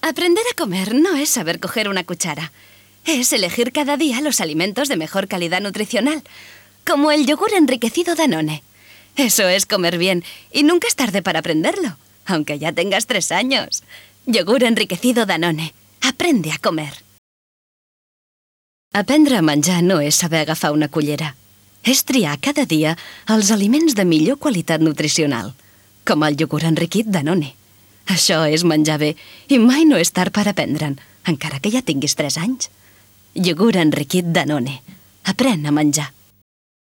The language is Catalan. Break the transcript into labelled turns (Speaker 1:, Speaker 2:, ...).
Speaker 1: Aprender a comer no es saber coger una cuchara. Es elegir cada día los alimentos de mejor calidad nutricional, como el yogur enriquecido Danone. Eso es comer bien y nunca es tarde para aprenderlo, aunque ya tengas 3 años. Yogur enriquecido Danone. Aprende a comer. Aprendre a menjar no és saber agafar una cullera. És triar cada dia els aliments de millor qualitat nutricional, com el iogurt enriquit Danone. Això és menjar bé i mai no és tard per aprendre'n, encara que ja tinguis 3 anys. Iogurt enriquit Danone. Aprèn a menjar.